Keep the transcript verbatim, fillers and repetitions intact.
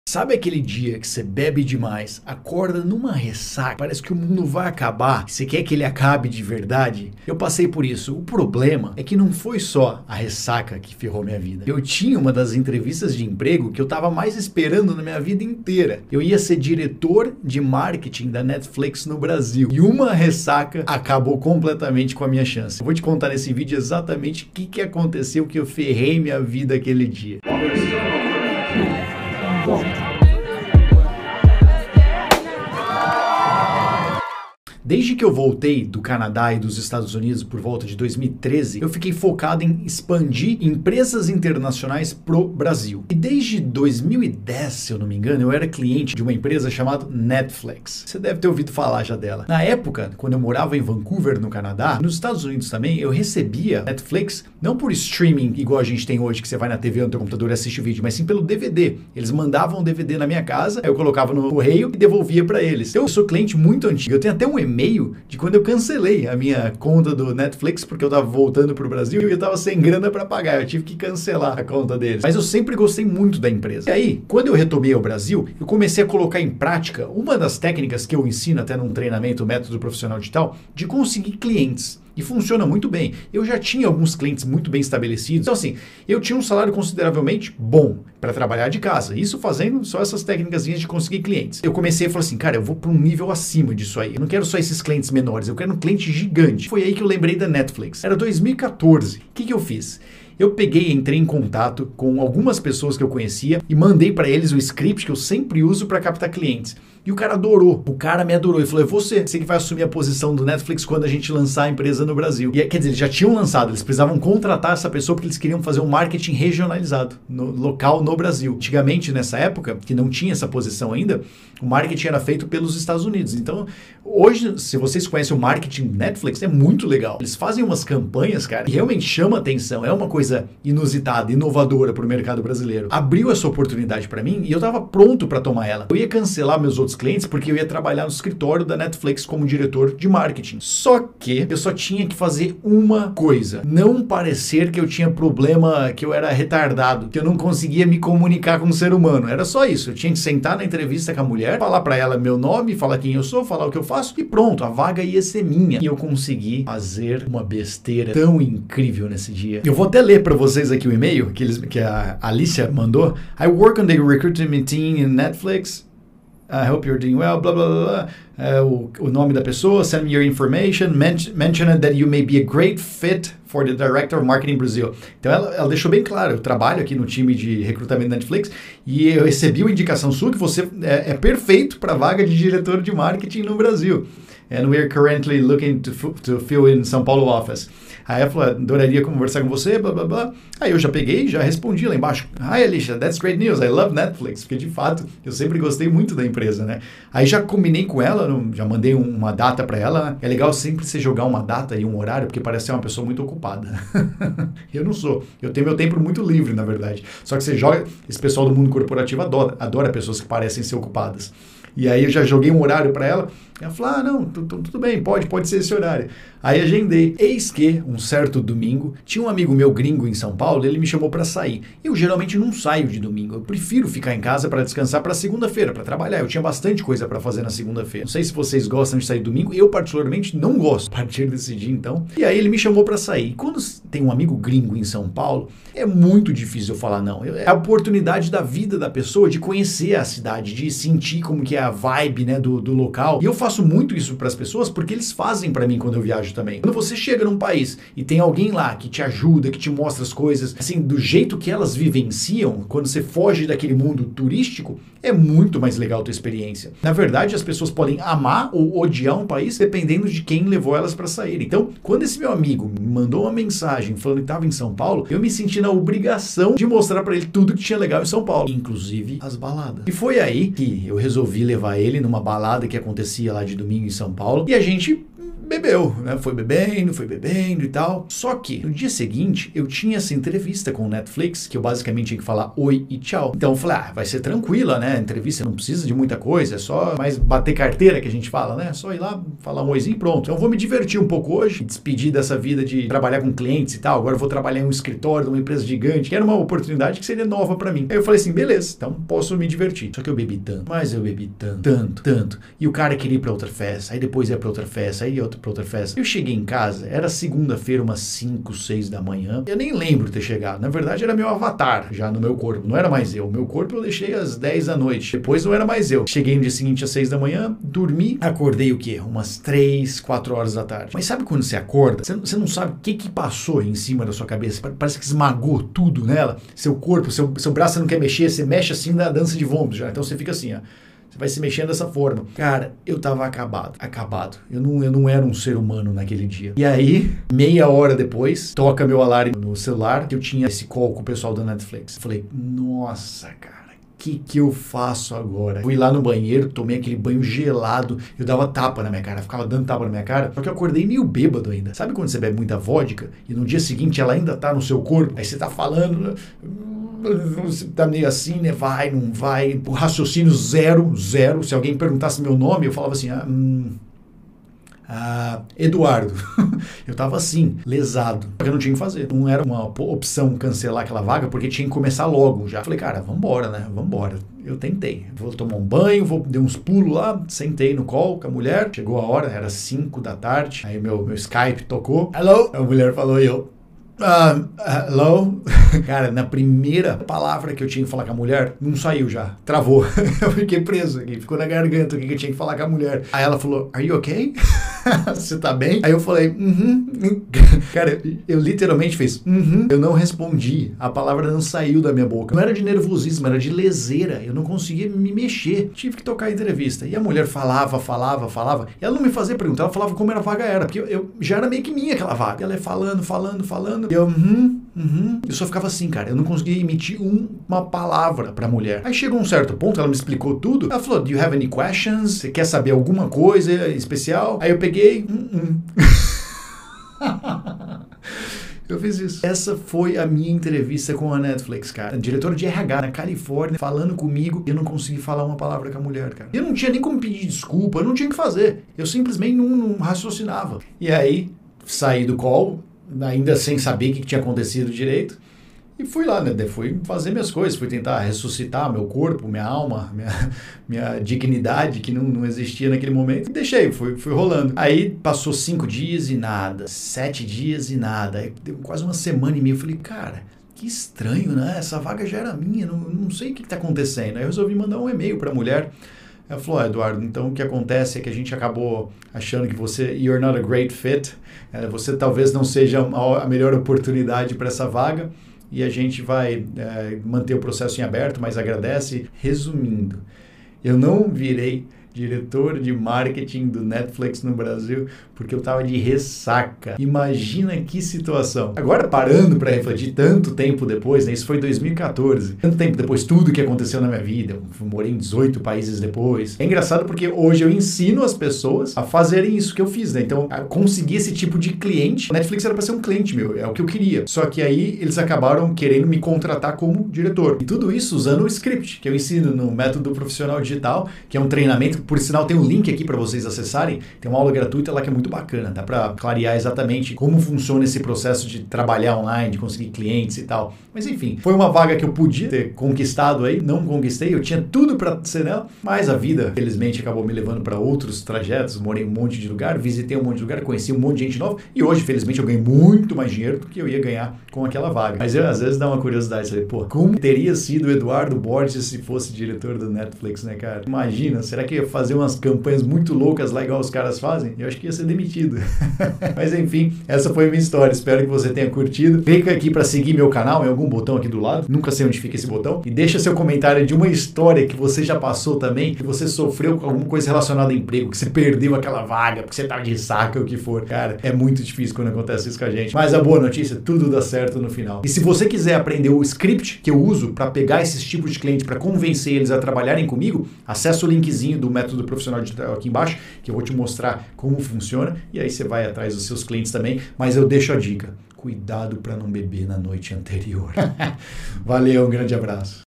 Sabe aquele dia que você bebe demais, acorda numa ressaca, parece que o mundo vai acabar, você quer que ele acabe de verdade? Eu passei por isso. O problema é que não foi só a ressaca que ferrou minha vida. Eu tinha uma das entrevistas de emprego que eu tava mais esperando na minha vida inteira. Eu ia ser diretor de marketing da Netflix no Brasil. E uma ressaca acabou completamente com a minha chance. Eu vou te contar nesse vídeo exatamente o que, que aconteceu que eu ferrei minha vida aquele dia. Desde que eu voltei do Canadá e dos Estados Unidos por volta de dois mil e treze, eu fiquei focado em expandir empresas internacionais pro Brasil. E desde dois mil e dez, se eu não me engano, eu era cliente de uma empresa chamada Netflix. Você deve ter ouvido falar já dela. Na época, quando eu morava em Vancouver, no Canadá, nos Estados Unidos também, eu recebia Netflix não por streaming igual a gente tem hoje, que você vai na T V ou no teu computador e assiste o vídeo, mas sim pelo D V D. Eles mandavam um D V D na minha casa, aí eu colocava no correio e devolvia para eles. Então, eu sou cliente muito antigo. Eu tenho até um e-mail de quando eu cancelei a minha conta do Netflix, porque eu tava voltando pro Brasil e eu tava sem grana para pagar, eu tive que cancelar a conta deles. Mas eu sempre gostei muito da empresa. E aí, quando eu retomei ao Brasil, eu comecei a colocar em prática uma das técnicas que eu ensino até num treinamento, método profissional digital, de conseguir clientes. E funciona muito bem. Eu já tinha alguns clientes muito bem estabelecidos. Então, assim, eu tinha um salário consideravelmente bom para trabalhar de casa. Isso fazendo só essas técnicas de conseguir clientes. Eu comecei a falar assim, cara, eu vou para um nível acima disso aí. Eu não quero só esses clientes menores, eu quero um cliente gigante. Foi aí que eu lembrei da Netflix. Era dois mil e quatorze. O que, que eu fiz? Eu peguei, entrei em contato com algumas pessoas que eu conhecia e mandei para eles o script que eu sempre uso para captar clientes. E o cara adorou. O cara me adorou. Ele falou, é você. Você que vai assumir a posição do Netflix quando a gente lançar a empresa no Brasil. E, quer dizer, eles já tinham lançado. Eles precisavam contratar essa pessoa porque eles queriam fazer um marketing regionalizado, no, local no Brasil. Antigamente, nessa época, que não tinha essa posição ainda, o marketing era feito pelos Estados Unidos. Então, hoje, se vocês conhecem o marketing Netflix, é muito legal. Eles fazem umas campanhas, cara, que realmente chama atenção. É uma coisa inusitada, inovadora para o mercado brasileiro. Abriu essa oportunidade para mim e eu estava pronto para tomar ela. Eu ia cancelar meus outros clientes porque eu ia trabalhar no escritório da Netflix como diretor de marketing. Só que eu só tinha que fazer uma coisa. Não parecer que eu tinha problema, que eu era retardado, que eu não conseguia me comunicar com um ser humano. Era só isso. Eu tinha que sentar na entrevista com a mulher, falar para ela meu nome, falar quem eu sou, falar o que eu faço e pronto, a vaga ia ser minha. E eu consegui fazer uma besteira tão incrível nesse dia. Eu vou até ler para vocês aqui o e-mail que, eles, que a Alicia mandou. I work on the recruitment team in Netflix. I hope you're doing well, blá, blá, blá. Uh, o, o nome da pessoa, send me your information, mention, mention that you may be a great fit for the Director of Marketing Brazil. Então ela, ela deixou bem claro, eu trabalho aqui no time de recrutamento da Netflix e eu recebi uma indicação sua que você é, é perfeito para a vaga de diretor de marketing no Brasil. And we are currently looking to, to fill in São Paulo office. Aí ela falou, adoraria conversar com você, blá, blá, blá. Aí eu já peguei, já respondi lá embaixo. Hi, Alicia, that's great news. I love Netflix. Porque, de fato, eu sempre gostei muito da empresa, né? Aí já combinei com ela, já mandei uma data para ela. É legal sempre você jogar uma data e um horário, porque parece ser uma pessoa muito ocupada. Eu não sou. Eu tenho meu tempo muito livre, na verdade. Só que você joga... Esse pessoal do mundo corporativo adora, adora pessoas que parecem ser ocupadas. E aí eu já joguei um horário para ela. Ela falou, ah, não, tudo bem, pode, pode ser esse horário. Aí agendei. Eis que, um certo domingo, tinha um amigo meu gringo em São Paulo, ele me chamou para sair. Eu geralmente não saio de domingo, eu prefiro ficar em casa para descansar para segunda-feira, para trabalhar. Eu tinha bastante coisa para fazer na segunda-feira. Não sei se vocês gostam de sair domingo, eu particularmente não gosto. A partir desse dia, então. E aí ele me chamou para sair. E quando tem um amigo gringo em São Paulo, é muito difícil eu falar não. É a oportunidade da vida da pessoa de conhecer a cidade, de sentir como que é a vibe, né, do, do local. E eu faço muito isso para as pessoas porque eles fazem para mim quando eu viajo também. Quando você chega num país e tem alguém lá que te ajuda, que te mostra as coisas, assim, do jeito que elas vivenciam, quando você foge daquele mundo turístico, é muito mais legal a tua experiência. Na verdade, as pessoas podem amar ou odiar um país dependendo de quem levou elas para sair. Então, quando esse meu amigo me mandou uma mensagem falando que estava em São Paulo, eu me senti na obrigação de mostrar para ele tudo que tinha legal em São Paulo, inclusive as baladas. E foi aí que eu resolvi levar ele numa balada que acontecia lá de domingo em São Paulo, e a gente bebeu, né? Foi bebendo, foi bebendo e tal. Só que no dia seguinte eu tinha essa entrevista com o Netflix, que eu basicamente tinha que falar oi e tchau. Então eu falei, ah, vai ser tranquila, né? A entrevista não precisa de muita coisa, é só mais bater carteira que a gente fala, né? Só ir lá, falar um oizinho e pronto. Então eu vou me divertir um pouco hoje, despedir dessa vida de trabalhar com clientes e tal. Agora eu vou trabalhar em um escritório de uma empresa gigante, que era uma oportunidade que seria nova pra mim. Aí eu falei assim, beleza, então posso me divertir. Só que eu bebi tanto, mas eu bebi tanto, tanto, tanto. E o cara queria ir pra outra festa, aí depois ia pra outra festa, aí ia pra outra festa. Eu cheguei em casa, era segunda-feira, umas cinco, seis da manhã. Eu nem lembro ter chegado. Na verdade, era meu avatar já no meu corpo. Não era mais eu. Meu corpo eu deixei às dez da noite. Depois não era mais eu. Cheguei no dia seguinte às seis da manhã, dormi, acordei o quê? Umas três, quatro horas da tarde. Mas sabe quando você acorda? Você, você não sabe o que que passou em cima da sua cabeça. Parece que esmagou tudo nela. Seu corpo, seu, seu braço você não quer mexer, você mexe assim na dança de vômito já. Então você fica assim, ó. Você vai se mexendo dessa forma. Cara, eu tava acabado, acabado. Eu não, eu não era um ser humano naquele dia. E aí, meia hora depois, toca meu alarme no celular, que eu tinha esse call com o pessoal da Netflix. Eu falei, nossa, cara. O que que eu faço agora? Fui lá no banheiro, tomei aquele banho gelado, eu dava tapa na minha cara, ficava dando tapa na minha cara, só que eu acordei meio bêbado ainda. Sabe quando você bebe muita vodka e no dia seguinte ela ainda tá no seu corpo? Aí você tá falando, você tá meio assim, né? Vai, não vai. O raciocínio zero, zero. Se alguém perguntasse meu nome, eu falava assim, ah, hum... Ah, Eduardo. Eu tava assim, lesado. Porque eu não tinha que fazer. Não era uma opção cancelar aquela vaga, porque tinha que começar logo já. Falei, cara, vambora, né? Vambora. Eu tentei. Vou tomar um banho, vou dar uns pulos lá, sentei no call com a mulher. Chegou a hora, era cinco da tarde. Aí meu, meu Skype tocou. Hello? A mulher falou e eu... Uh, hello? Cara, na primeira palavra que eu tinha que falar com a mulher, não saiu já. Travou. Eu fiquei preso aqui. Ficou na garganta o que eu tinha que falar com a mulher. Aí ela falou, are you okay? Você tá bem? Aí eu falei, uhum. Uh-huh. Cara, eu literalmente fiz, uhum. Uh-huh. Eu não respondi. A palavra não saiu da minha boca. Não era de nervosismo, era de leseira. Eu não conseguia me mexer. Tive que tocar a entrevista. E a mulher falava, falava, falava. E ela não me fazia perguntar, ela falava como era a vaga era. Porque eu, eu já era meio que minha aquela vaga. Ela ia falando, falando, falando. E eu, uhum, uhum. Eu só ficava assim, cara. Eu não conseguia emitir um, uma palavra pra mulher. Aí chegou um certo ponto, ela me explicou tudo. Ela falou, do you have any questions? Você quer saber alguma coisa especial? Aí eu peguei, hum, hum. Eu fiz isso. Essa foi a minha entrevista com a Netflix, cara. Diretora de R H na Califórnia, falando comigo, e eu não consegui falar uma palavra com a mulher, cara. Eu não tinha nem como pedir desculpa, eu não tinha o que fazer. Eu simplesmente não, não raciocinava. E aí, saí do call, ainda sem saber o que tinha acontecido direito, e fui lá, né? Fui fazer minhas coisas, fui tentar ressuscitar meu corpo, minha alma, minha, minha dignidade, que não, não existia naquele momento. E deixei, fui, fui rolando. Aí passou cinco dias e nada, sete dias e nada. Aí deu quase uma semana e meia. Eu falei, cara, que estranho, né? Essa vaga já era minha, não, não sei o que está acontecendo. Aí eu resolvi mandar um e-mail para a mulher. Ela falou, ah, Eduardo, então o que acontece é que a gente acabou achando que você, you're not a great fit, você talvez não seja a melhor oportunidade para essa vaga e a gente vai é, manter o processo em aberto, mas agradece. Resumindo, eu não virei diretor de marketing do Netflix no Brasil porque eu tava de ressaca. Imagina que situação. Agora, parando para refletir tanto tempo depois, né? Isso foi dois mil e quatorze. Tanto tempo depois, tudo que aconteceu na minha vida. Eu morei em dezoito países depois. É engraçado porque hoje eu ensino as pessoas a fazerem isso que eu fiz, né? Então, conseguir esse tipo de cliente. O Netflix era para ser um cliente meu, é o que eu queria. Só que aí eles acabaram querendo me contratar como diretor. E tudo isso usando o script, que eu ensino no Método Profissional Digital, que é um treinamento. Por sinal, tem um link aqui para vocês acessarem. Tem uma aula gratuita lá que é muito bacana. Dá para clarear exatamente como funciona esse processo de trabalhar online, de conseguir clientes e tal. Mas enfim, foi uma vaga que eu podia ter conquistado aí. Não conquistei, eu tinha tudo para ser nela. Mas a vida, felizmente, acabou me levando para outros trajetos. Morei em um monte de lugar, visitei um monte de lugar, conheci um monte de gente nova. E hoje, felizmente, eu ganho muito mais dinheiro do que eu ia ganhar com aquela vaga. Mas eu, às vezes, dá uma curiosidade. Sabe? Pô, como teria sido o Eduardo Borges se fosse diretor do Netflix, né, cara? Imagina, será que ia fazer umas campanhas muito loucas lá igual os caras fazem? Eu acho que ia ser demitido. Mas enfim, essa foi a minha história. Espero que você tenha curtido. Clica aqui para seguir meu canal, em algum botão aqui do lado. Nunca sei onde fica esse botão. E deixa seu comentário de uma história que você já passou também, que você sofreu com alguma coisa relacionada a emprego, que você perdeu aquela vaga, porque você tava de saca, o que for. Cara, é muito difícil quando acontece isso com a gente. Mas a boa notícia, tudo dá certo no final. E se você quiser aprender o script que eu uso para pegar esses tipos de clientes, para convencer eles a trabalharem comigo, acessa o linkzinho do método profissional digital aqui embaixo, que eu vou te mostrar como funciona, e aí você vai atrás dos seus clientes também, mas eu deixo a dica, cuidado para não beber na noite anterior. Valeu, um grande abraço.